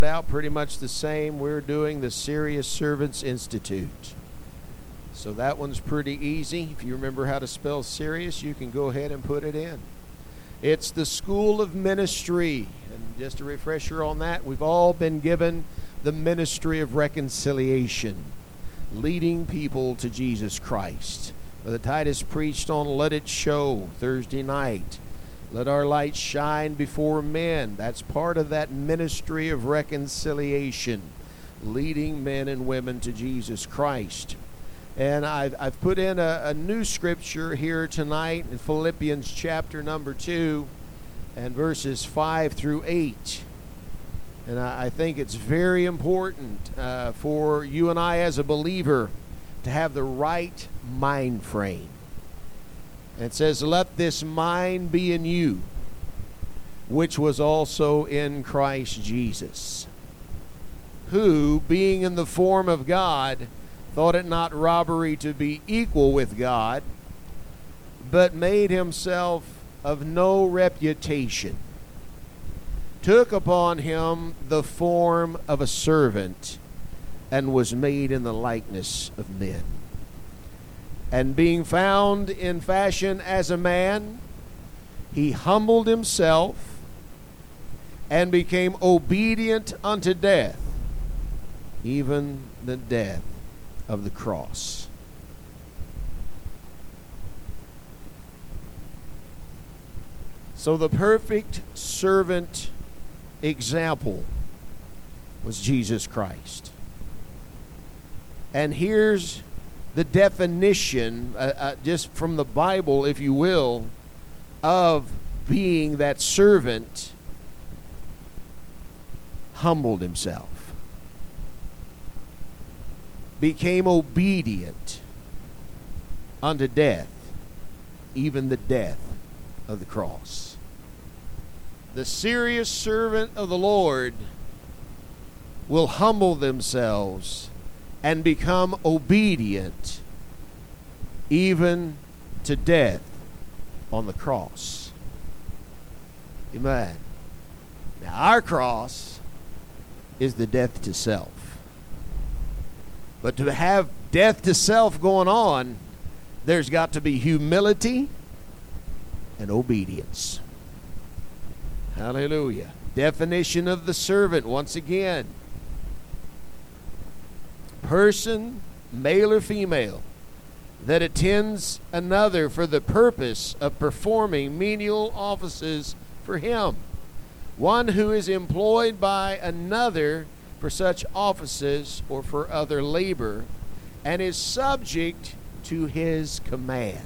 out pretty much the same. We're doing the Serious Servants Institute. So that one's pretty easy. If you remember how to spell serious, you can go ahead and put it in. It's the School of Ministry. And just a refresher on that, we've all been given the ministry of reconciliation, leading people to Jesus Christ. Brother Titus preached on Let It Show Thursday night. Let our light shine before men. That's part of that ministry of reconciliation, leading men and women to Jesus Christ. And I've put in a new scripture here tonight in Philippians chapter number 2 and verses 5 through 8. And I think it's very important for you and I as a believer to have the right mind frame. And it says, let this mind be in you, which was also in Christ Jesus, who, being in the form of God, thought it not robbery to be equal with God, but made himself of no reputation, took upon him the form of a servant, and was made in the likeness of men. And being found in fashion as a man, he humbled himself and became obedient unto death, even the death of the cross. So the perfect servant example was Jesus Christ. And here's the definition, just from the Bible, if you will, of being that servant. Humbled himself, became obedient unto death, even the death of the cross. The serious servant of the Lord will humble themselves and become obedient even to death on the cross. Amen. Now, our cross is the death to self. But to have death to self going on, there's got to be humility and obedience. Hallelujah. Definition of the servant, once again. Person, male or female, that attends another for the purpose of performing menial offices for him. One who is employed by another for such offices or for other labor, and is subject to his command.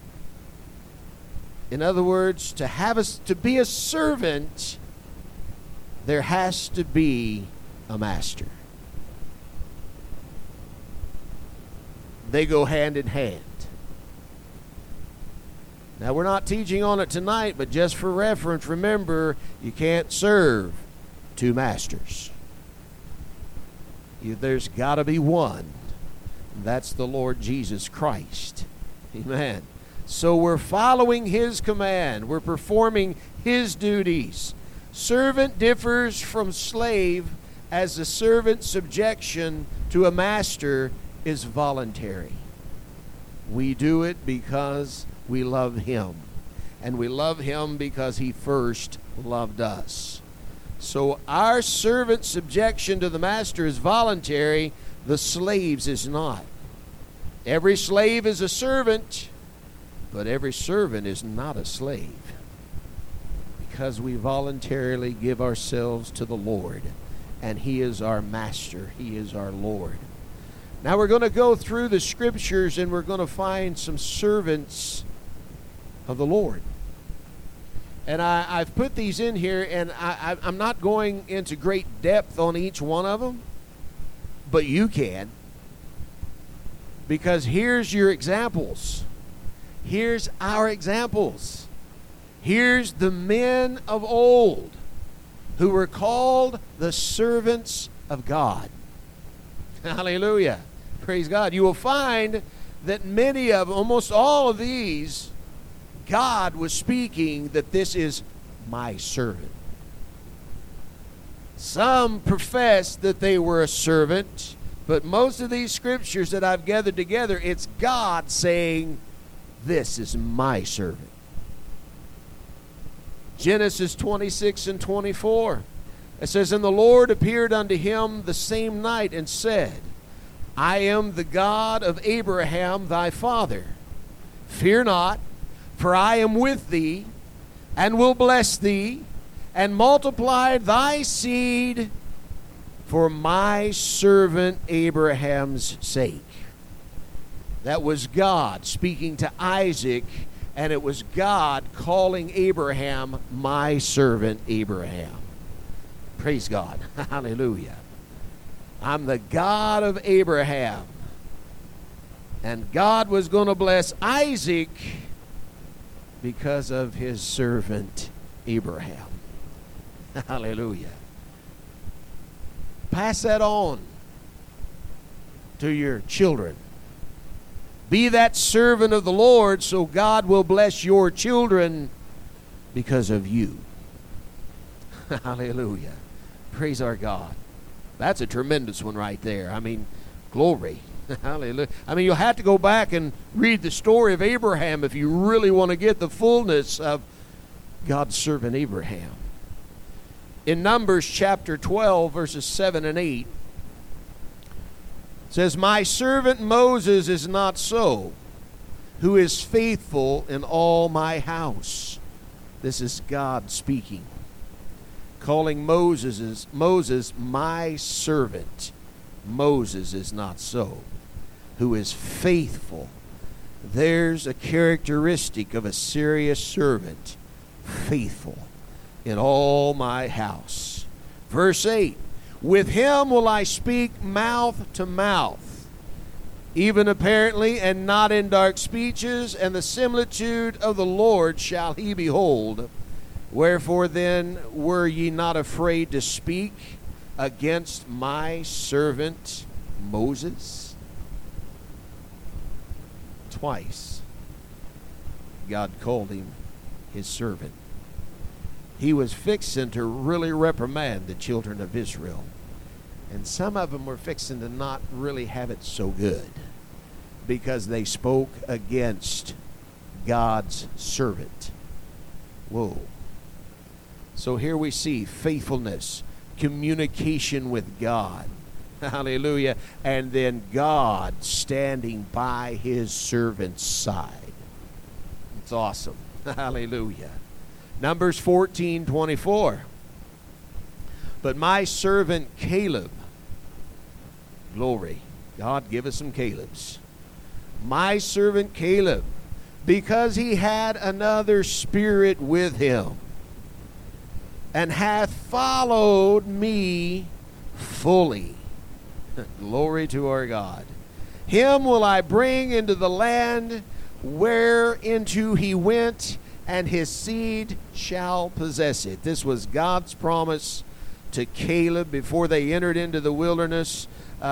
In other words, to be a servant, there has to be a master. They go hand in hand. Now, we're not teaching on it tonight, but just for reference, remember, you can't serve two masters. There's got to be one. That's the Lord Jesus Christ. Amen. So we're following his command. We're performing his duties. Servant differs from slave, as the servant's subjection to a master is voluntary. We do it because we love him. And we love him because he first loved us. So our servant subjection to the master is voluntary. The slave's is not. Every slave is a servant, but every servant is not a slave, because we voluntarily give ourselves to the Lord, and he is our master. He is our Lord. Now we're going to go through the scriptures, and we're going to find some servants of the Lord. And I've put these in here, and I'm not going into great depth on each one of them, but you can. Because here's your examples. Here's our examples. Here's the men of old who were called the servants of God. Hallelujah. Praise God. You will find that many of, almost all of these, God was speaking that this is my servant. Some professed that they were a servant, but most of these scriptures that I've gathered together, it's God saying, this is my servant. Genesis 26 and 24. It says, and the Lord appeared unto him the same night and said, I am the God of Abraham thy father. Fear not, for I am with thee, and will bless thee, and multiply thy seed for my servant Abraham's sake. That was God speaking to Isaac, and it was God calling Abraham my servant Abraham. Praise God. Hallelujah. I'm the God of Abraham. And God was going to bless Isaac because of his servant Abraham. Hallelujah. Pass that on to your children. Be that servant of the Lord so God will bless your children because of you. Hallelujah. Praise our God. That's a tremendous one right there. I mean, glory. Hallelujah. I mean, you'll have to go back and read the story of Abraham if you really want to get the fullness of God's servant Abraham. In Numbers chapter 12, verses 7 and 8, it says, my servant Moses is not so, who is faithful in all my house. This is God speaking, calling Moses my servant. Moses is not so, who is faithful. There's a characteristic of a serious servant, faithful in all my house. Verse 8, with him will I speak mouth to mouth, even apparently, and not in dark speeches, and the similitude of the Lord shall he behold. Wherefore then were ye not afraid to speak against my servant Moses? Twice God called him his servant. He was fixing to really reprimand the children of Israel. And some of them were fixing to not really have it so good because they spoke against God's servant. Whoa. So here we see faithfulness, communication with God. Hallelujah. And then God standing by his servant's side. It's awesome. Hallelujah. Numbers 14:24. But my servant Caleb, glory, God give us some Calebs. My servant Caleb, because he had another spirit with him, and hath followed me fully. Glory to our God. Him will I bring into the land whereinto he went, and his seed shall possess it. This was God's promise to Caleb before they entered into the wilderness,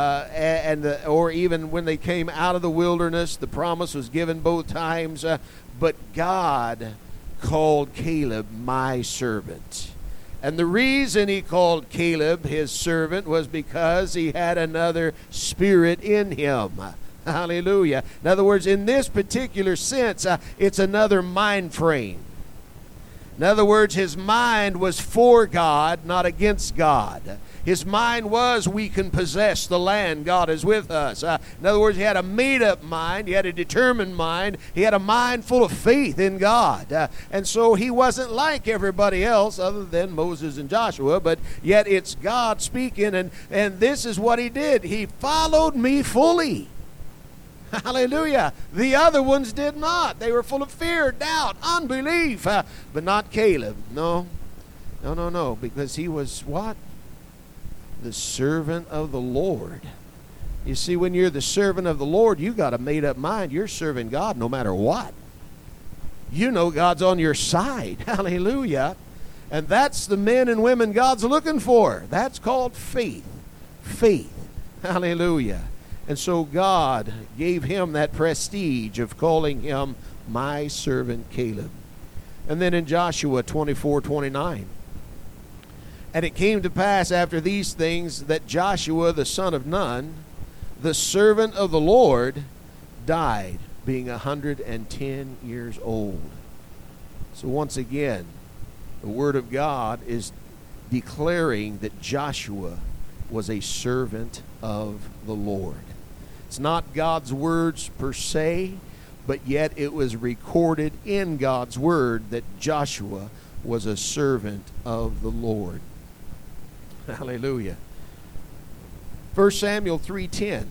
or even when they came out of the wilderness. The promise was given both times, but God called Caleb my servant. And the reason he called Caleb his servant was because he had another spirit in him. Hallelujah. In other words, in this particular sense, it's another mind frame. In other words, his mind was for God, not against God. His mind was, we can possess the land. God is with us. In other words, he had a made-up mind. He had a determined mind. He had a mind full of faith in God. And so he wasn't like everybody else other than Moses and Joshua, but yet it's God speaking, and this is what he did. He followed me fully. Hallelujah. The other ones did not. They were full of fear, doubt, unbelief, but not Caleb. No, because he was what? The servant of the Lord. You see, when you're the servant of the Lord, you got a made-up mind. You're serving God no matter what. You know God's on your side. Hallelujah. And that's the men and women God's looking for. That's called faith. Faith. Hallelujah. And so God gave him that prestige of calling him my servant Caleb. And then in Joshua 24:29, And it came to pass after these things that Joshua the son of Nun, the servant of the Lord, died, being 110 years old. So once again, the Word of God is declaring that Joshua was a servant of the Lord. It's not God's words per se, but yet it was recorded in God's Word that Joshua was a servant of the Lord. Hallelujah. 1 Samuel 3:10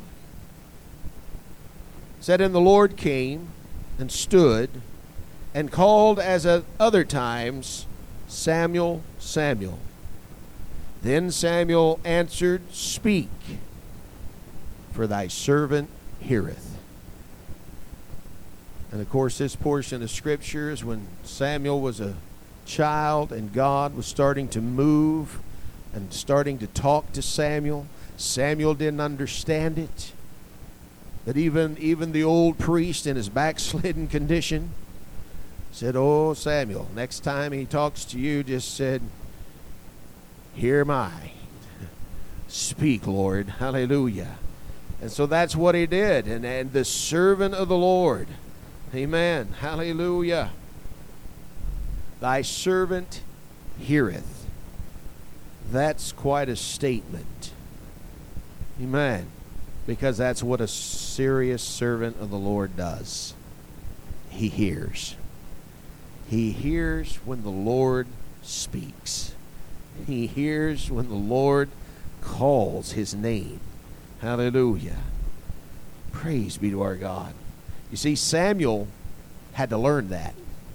said, "And the Lord came and stood and called as at other times, Samuel, Samuel. Then Samuel answered, Speak, for thy servant heareth." And of course, this portion of Scripture is when Samuel was a child and God was starting to move and starting to talk to Samuel. Samuel didn't understand it. But even the old priest in his backslidden condition said, "Oh, Samuel, next time he talks to you, just said, Here am I. Speak, Lord." Hallelujah. And so that's what he did. And the servant of the Lord. Amen. Hallelujah. Thy servant heareth. That's quite a statement. Amen. Because that's what a serious servant of the Lord does. He hears. He hears when the Lord speaks. He hears when the Lord calls his name. Hallelujah. Praise be to our God. You see, Samuel had to learn that.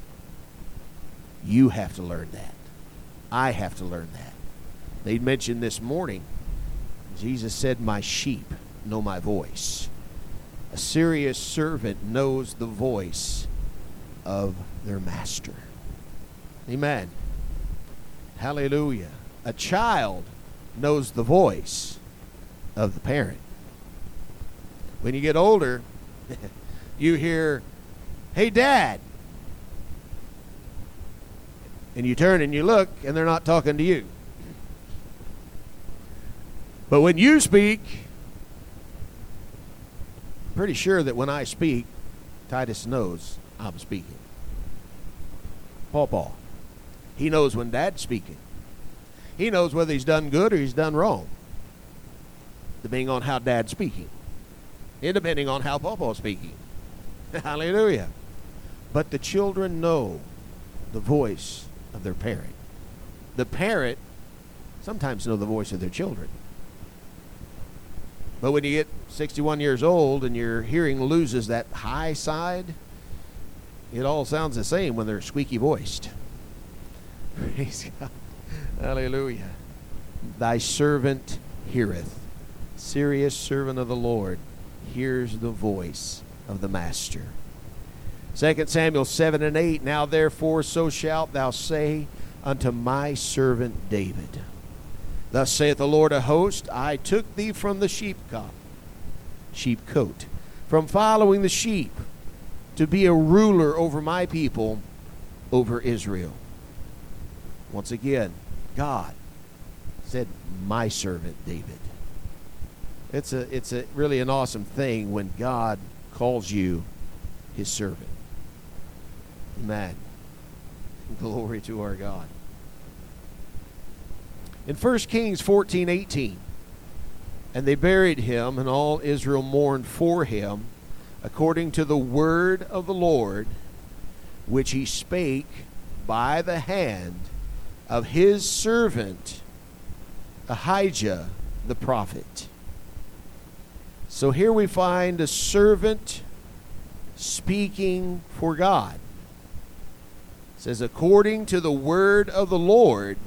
You have to learn that. I have to learn that. They mentioned this morning, Jesus said, "My sheep know my voice." A serious servant knows the voice of their master. Amen. Hallelujah. A child knows the voice of the parent. When you get older, you hear, "Hey, Dad." And you turn and you look, and they're not talking to you. But when you speak, I'm pretty sure that when I speak, Titus knows I'm speaking. Paw. He knows when Dad's speaking. He knows whether he's done good or he's done wrong, depending on how Dad's speaking, and depending on how Pawpaw's speaking. Hallelujah. But the children know the voice of their parent. The parent sometimes know the voice of their children. But when you get 61 years old and your hearing loses that high side, it all sounds the same when they're squeaky voiced. Praise God. Hallelujah. Thy servant heareth. Serious servant of the Lord hears the voice of the master. 2 Samuel 7:8, "Now therefore so shalt thou say unto my servant David, Thus saith the Lord of hosts, I took thee from the sheepcote, from following the sheep, to be a ruler over my people, over Israel." Once again, God said, "My servant David." It's a really an awesome thing when God calls you his servant. Amen. Glory to our God. In 1 Kings 14:18, "And they buried him, and all Israel mourned for him, according to the word of the Lord, which he spake by the hand of his servant Ahijah the prophet." So here we find a servant speaking for God. It says, "According to the word of the Lord,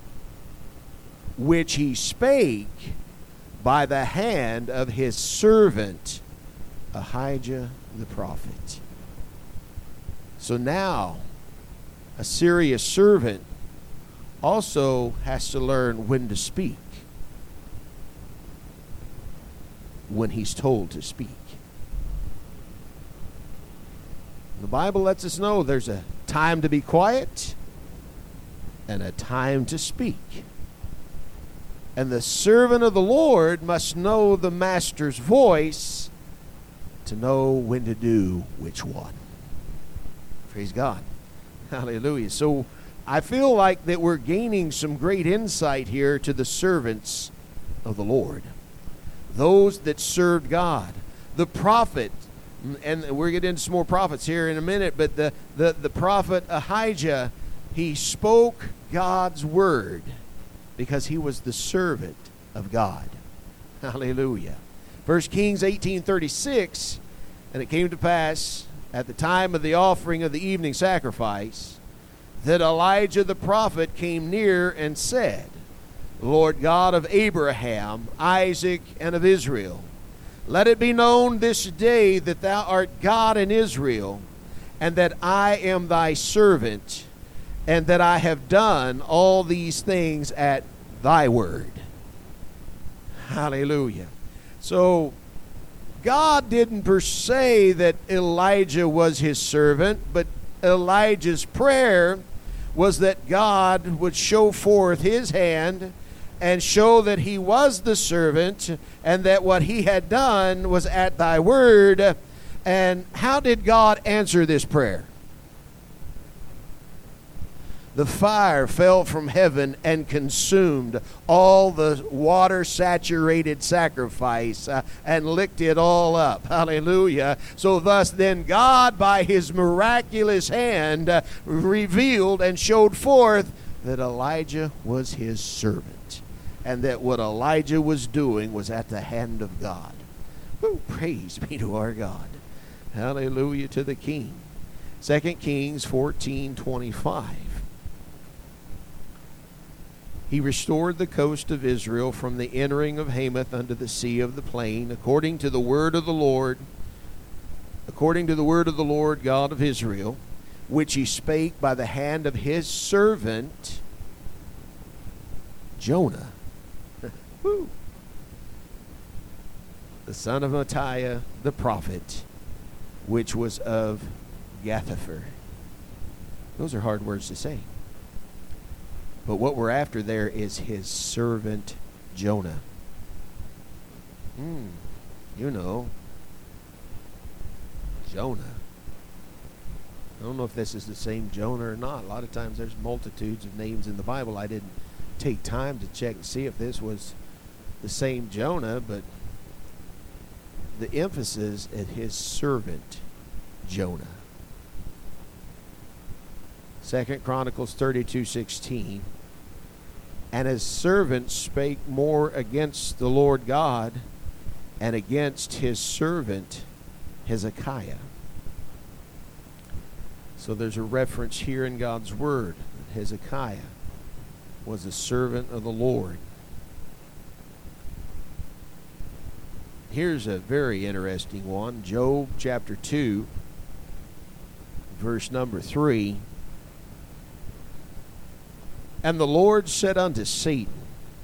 which he spake by the hand of his servant Ahijah the prophet." So now, a serious servant also has to learn when to speak, when he's told to speak. The Bible lets us know there's a time to be quiet and a time to speak. And the servant of the Lord must know the master's voice to know when to do which one. Praise God. Hallelujah. So I feel like that we're gaining some great insight here to the servants of the Lord. Those that served God. The prophet, and we're getting into some more prophets here in a minute, but the prophet Ahijah, he spoke God's word because he was the servant of God. Hallelujah. 1 Kings 18:36, and it came to pass at the time of the offering of the evening sacrifice that Elijah the prophet came near and said, Lord God of Abraham, Isaac, and of Israel, let it be known this day that thou art God in Israel, and that I am thy servant, and that I have done all these things at thy word. Hallelujah. So God didn't per se that Elijah was his servant, but Elijah's prayer was that God would show forth his hand and show that he was the servant and that what he had done was at thy word. And how did God answer this prayer? The fire fell from heaven and consumed all the water-saturated sacrifice and licked it all up. Hallelujah. So thus then God, by his miraculous hand, revealed and showed forth that Elijah was his servant, and that what Elijah was doing was at the hand of God. Woo, praise be to our God. Hallelujah to the King. 2 Kings 14:25. He restored the coast of Israel from the entering of Hamath unto the sea of the plain, according to the word of the Lord, God of Israel, which he spake by the hand of his servant Jonah, the son of Amittai the prophet, which was of Gathhepher. Those are hard words to say. But what we're after there is his servant Jonah. You know, Jonah. I don't know if this is the same Jonah or not. A lot of times there's multitudes of names in the Bible. I didn't take time to check and see if this was the same Jonah, but the emphasis at his servant Jonah. 2 Chronicles 32:16. And his servant spake more against the Lord God and against his servant Hezekiah. So there's a reference here in God's word that Hezekiah was a servant of the Lord. Here's a very interesting one. Job chapter 2, verse number 3. And the Lord said unto Satan,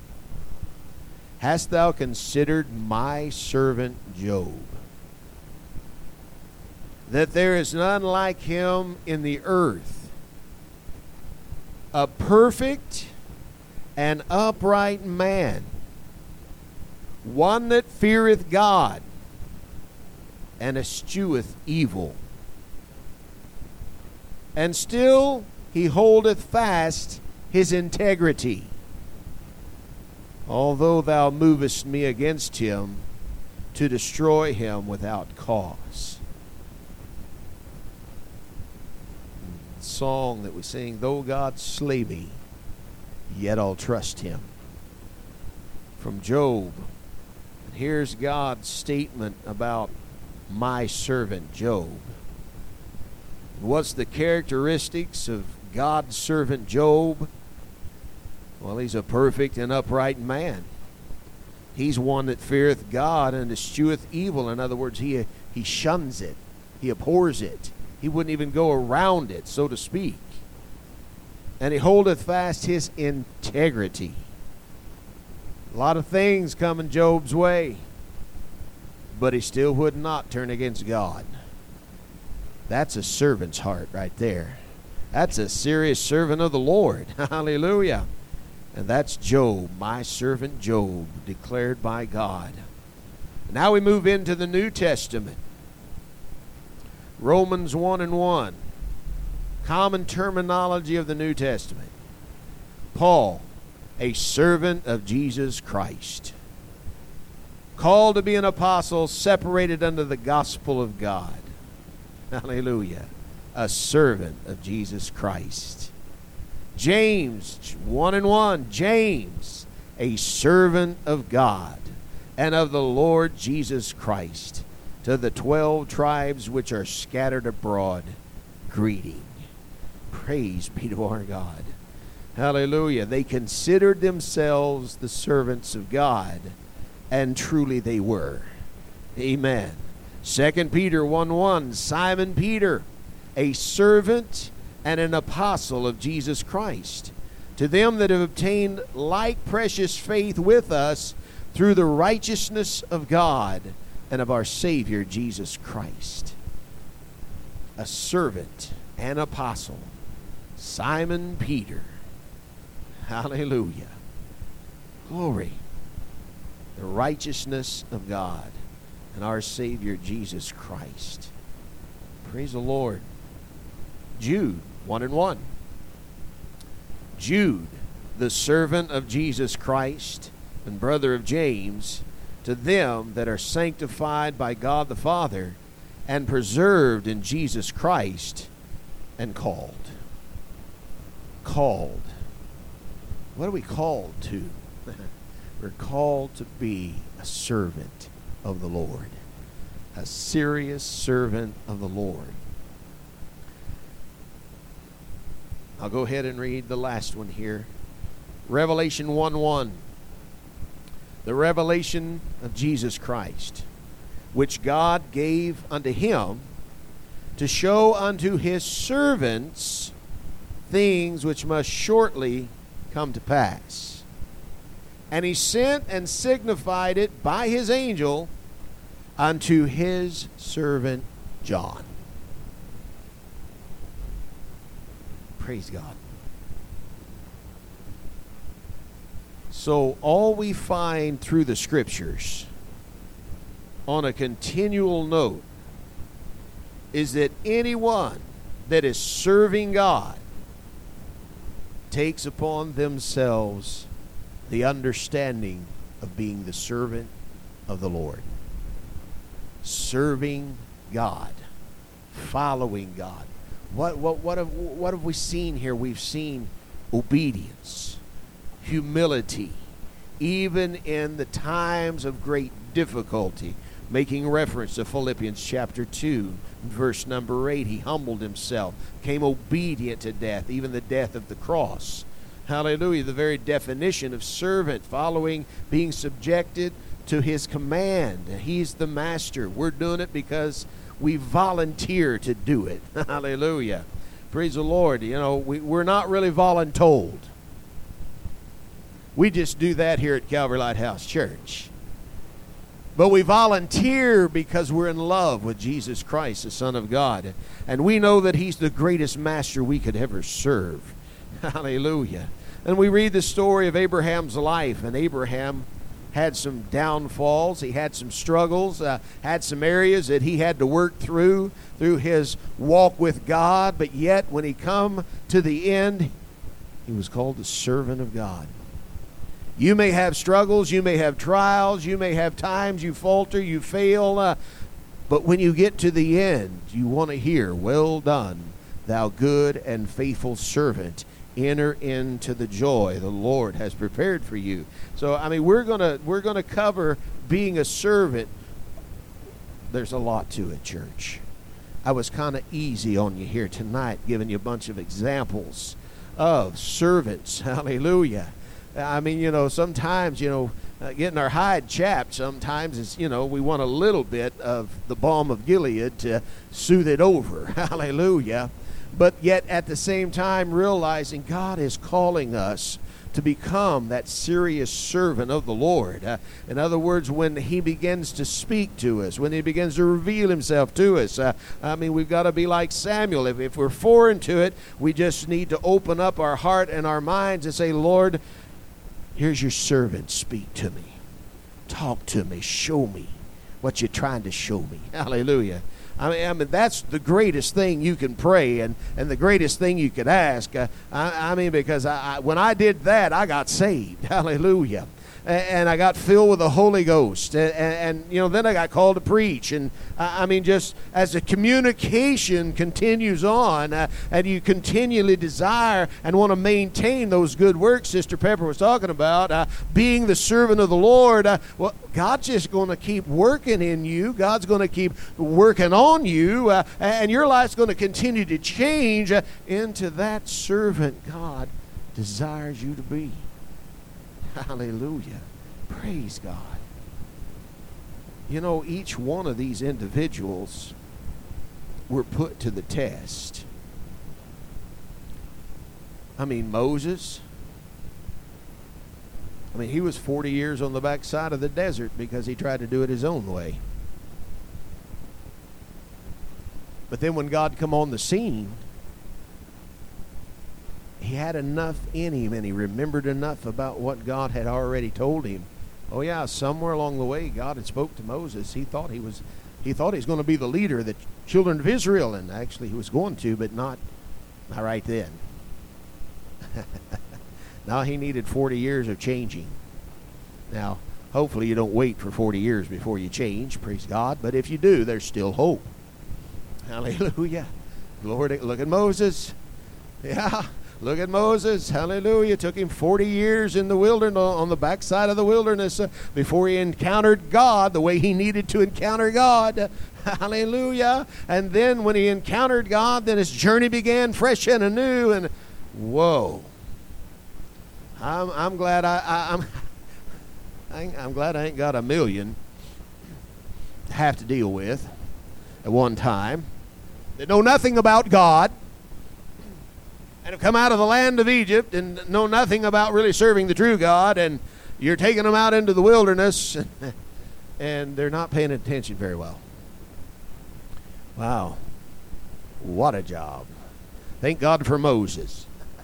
Hast thou considered my servant Job, that there is none like him in the earth, a perfect and upright man, one that feareth God and escheweth evil. And still he holdeth fast his integrity, although thou movest me against him to destroy him without cause. The song that we sing, though God slay me, yet I'll trust him. From Job. And here's God's statement about my servant Job. What's the characteristics of God's servant Job? Well, he's a perfect and upright man. He's one that feareth God and escheweth evil. In other words, he shuns it. He abhors it. He wouldn't even go around it, so to speak. And he holdeth fast his integrity. A lot of things come in Job's way, but he still would not turn against God. That's a servant's heart right there. That's a serious servant of the Lord. Hallelujah. And that's Job, my servant Job, declared by God. Now we move into the New Testament. Romans 1:1. Common terminology of the New Testament. Paul, a servant of Jesus Christ, called to be an apostle, separated unto the gospel of God. Hallelujah. A servant of Jesus Christ. James 1:1. James, a servant of God and of the Lord Jesus Christ, to the 12 tribes which are scattered abroad, greeting. Praise be to our God. Hallelujah. They considered themselves the servants of God, and truly they were. Amen. 2 Peter 1:1. Simon Peter, a servant and an apostle of Jesus Christ, to them that have obtained like precious faith with us through the righteousness of God and of our Savior Jesus Christ. A servant and apostle, Simon Peter. Hallelujah. Glory. The righteousness of God and our Savior Jesus Christ. Praise the Lord. Jude 1:1. Jude, the servant of Jesus Christ and brother of James, to them that are sanctified by God the Father and preserved in Jesus Christ and called. Called. What are we called to? We're called to be a servant of the Lord. A serious servant of the Lord. I'll go ahead and read the last one here. Revelation 1:1. The revelation of Jesus Christ, which God gave unto him to show unto his servants things which must shortly come to pass. And he sent and signified it by his angel unto his servant John. Praise God. So all we find through the Scriptures on a continual note is that anyone that is serving God takes upon themselves the understanding of being the servant of the Lord. Serving God. Following God. What have we seen here? We've seen obedience, humility, even in the times of great difficulty. Making reference to Philippians chapter 2, verse number 8. He humbled himself, became obedient to death, even the death of the cross. Hallelujah. The very definition of servant, following, being subjected to his command. He's the master. We're doing it because we volunteer to do it. Hallelujah. Praise the Lord. You know, we're not really voluntold. We just do that here at Calvary Lighthouse Church. But we volunteer because we're in love with Jesus Christ, the Son of God. And we know that he's the greatest master we could ever serve. Hallelujah. And we read the story of Abraham's life. And Abraham had some downfalls. He had some struggles. Had some areas that he had to work through his walk with God. But yet, when he come to the end, he was called the servant of God. You may have struggles, you may have trials, you may have times you falter, you fail, but when you get to the end, you want to hear, "Well done, thou good and faithful servant. Enter into the joy the Lord has prepared for you." So, I mean, we're gonna cover being a servant. There's a lot to it, church. I was kind of easy on you here tonight, giving you a bunch of examples of servants. Hallelujah. I mean, you know, sometimes, getting our hide chapped sometimes is, we want a little bit of the balm of Gilead to soothe it over. Hallelujah. But yet at the same time realizing God is calling us to become that serious servant of the Lord. In other words, when he begins to speak to us, when he begins to reveal himself to us, we've got to be like Samuel. If we're foreign to it, we just need to open up our heart and our minds and say, "Lord, Here's your servant. Speak to me. Talk to me. Show me what you're trying to show me. Hallelujah. I mean, that's the greatest thing you can pray and the greatest thing you could ask. Because when I did that, I got saved. Hallelujah. And I got filled with the Holy Ghost. And then I got called to preach. And just as the communication continues on and you continually desire and want to maintain those good works Sister Pepper was talking about, being the servant of the Lord, God's just going to keep working in you. God's going to keep working on you. And your life's going to continue to change into that servant God desires you to be. Hallelujah. Praise God. Each one of these individuals were put to the test. Moses, he was 40 years on the backside of the desert because he tried to do it his own way. But then when God come on the scene, he had enough in him, and he remembered enough about what God had already told him. Oh yeah, somewhere along the way, God had spoke to Moses. He thought he was going to be the leader of the children of Israel, and actually he was going to, but not right then. Now he needed 40 years of changing. Now, hopefully you don't wait for 40 years before you change, praise God. But if you do, there's still hope. Hallelujah. Lord, look at Moses. Yeah. Look at Moses. Hallelujah. It took him 40 years in the wilderness, on the backside of the wilderness, before he encountered God the way he needed to encounter God. Hallelujah. And then when he encountered God, then his journey began fresh and anew. And whoa. I'm glad I'm glad I ain't got a million to have to deal with at one time that know nothing about God, and have come out of the land of Egypt and know nothing about really serving the true God, and you're taking them out into the wilderness, and they're not paying attention very well. Wow. What a job. Thank God for Moses.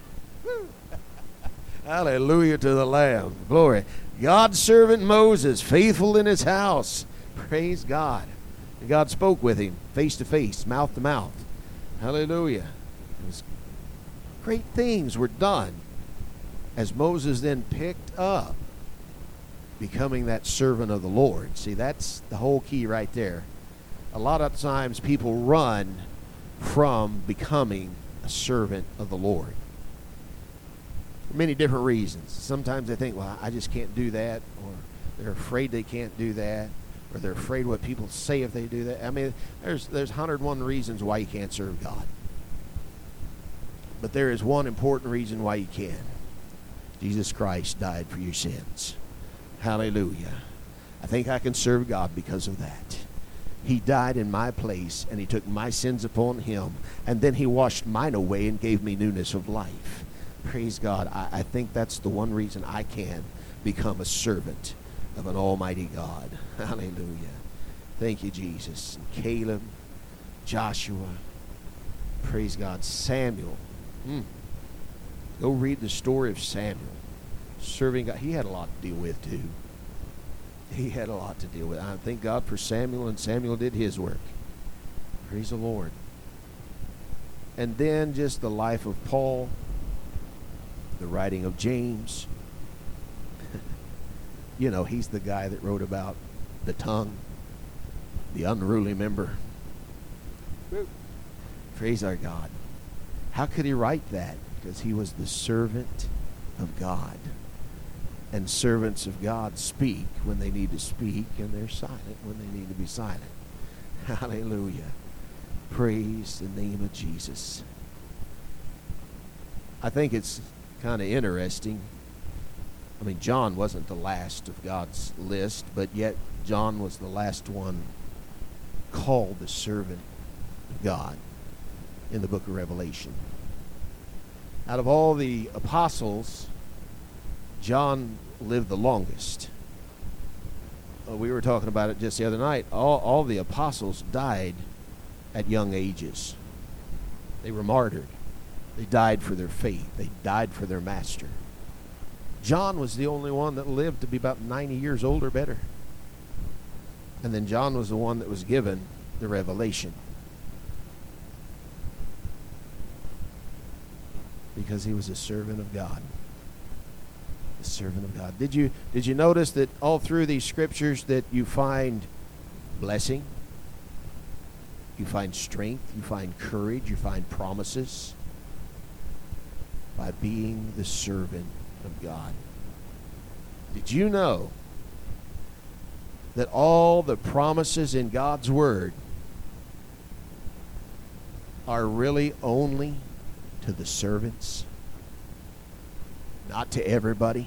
Hallelujah to the Lamb. Glory. God's servant Moses, faithful in his house. Praise God. And God spoke with him face to face, mouth to mouth. Hallelujah. It was great things were done as Moses then picked up becoming that servant of the Lord. See, that's the whole key right there. A lot of times people run from becoming a servant of the Lord for many different reasons. Sometimes they think, well, I just can't do that, or they're afraid they can't do that, or they're afraid what people say if they do that. There's 101 reasons why you can't serve God. But there is one important reason why you can. Jesus Christ died for your sins. Hallelujah. I think I can serve God because of that. He died in my place, and he took my sins upon him, and then he washed mine away and gave me newness of life. Praise God. I think that's the one reason I can become a servant of an almighty God. Hallelujah. Thank you, Jesus. And Caleb, Joshua, praise God, Samuel. Go read the story of Samuel serving God. He had a lot to deal with too. He had a lot to deal with. I thank God for Samuel, and Samuel did his work. Praise the Lord. And then just the life of Paul, the writing of James. He's the guy that wrote about the tongue, the unruly member. Praise our God. How could he write that? Because he was the servant of God. And servants of God speak when they need to speak, and they're silent when they need to be silent. Hallelujah. Praise the name of Jesus. I think it's kind of interesting. John wasn't the last of God's list, but yet John was the last one called the servant of God in the book of Revelation. Out of all the apostles, John lived the longest. We were talking about it just the other night. All the apostles died at young ages. They were martyred. They died for their faith. They died for their master. John was the only one that lived to be about 90 years old or better. And then John was the one that was given the revelation. Because he was a servant of God. A servant of God. Did you notice that all through these scriptures that you find blessing, you find strength, you find courage, you find promises by being the servant of God? Did you know that all the promises in God's Word are really only to the servants? Not to everybody.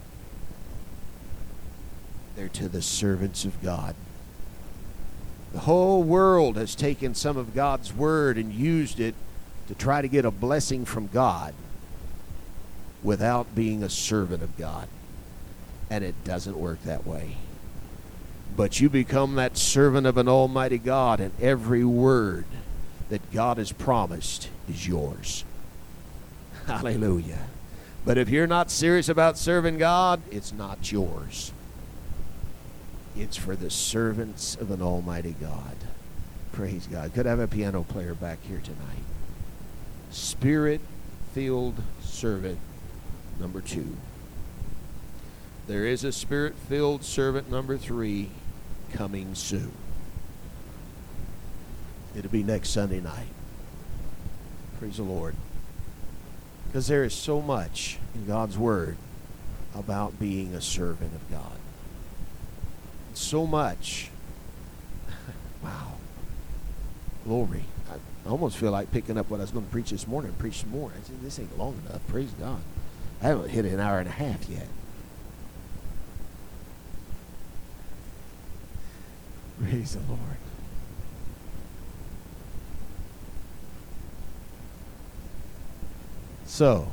They're to the servants of God. The whole world has taken some of God's Word and used it to try to get a blessing from God without being a servant of God. And it doesn't work that way. But you become that servant of an almighty God, and every word that God has promised is yours. Hallelujah. But if you're not serious about serving God, it's not yours. It's for the servants of an almighty God. Praise God. Could I have a piano player back here tonight? Spirit-filled servant number 2. There is a Spirit-filled servant number 3 coming soon. It'll be next Sunday night. Praise the Lord. Because there is so much in God's Word about being a servant of God. So much. Wow. Glory. I almost feel like picking up what I was going to preach this morning and preach some more. I said, this ain't long enough. Praise God. I haven't hit an hour and a half yet. Praise the Lord. So,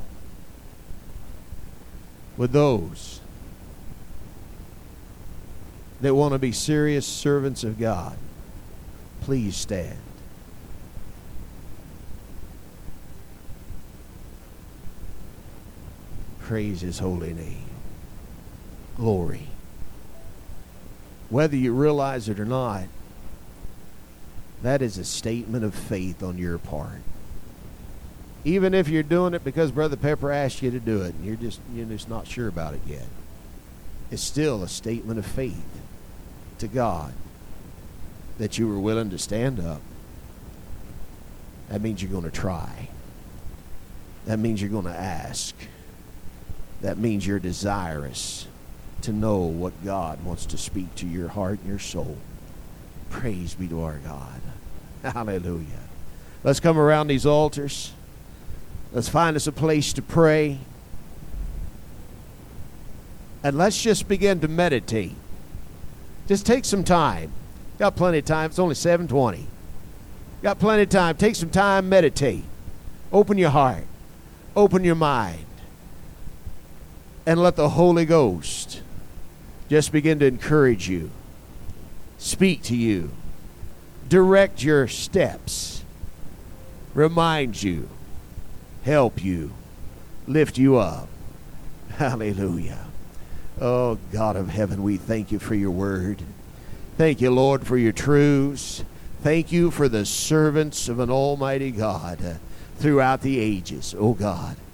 with those that want to be serious servants of God, please stand. Praise His holy name. Glory. Whether you realize it or not, that is a statement of faith on your part. Even if you're doing it because Brother Pepper asked you to do it and you're just not sure about it yet, it's still a statement of faith to God that you were willing to stand up. That means you're going to try. That means you're going to ask. That means you're desirous to know what God wants to speak to your heart and your soul. Praise be to our God. Hallelujah. Let's come around these altars. Let's find us a place to pray. And let's just begin to meditate. Just take some time. Got plenty of time. It's only 7:20. Got plenty of time. Take some time, meditate. Open your heart. Open your mind. And let the Holy Ghost just begin to encourage you. Speak to you. Direct your steps. Remind you. Help you. Lift you up. Hallelujah. Oh, God of heaven, we thank you for your word. Thank you, Lord, for your truths. Thank you for the servants of an almighty God throughout the ages, oh God.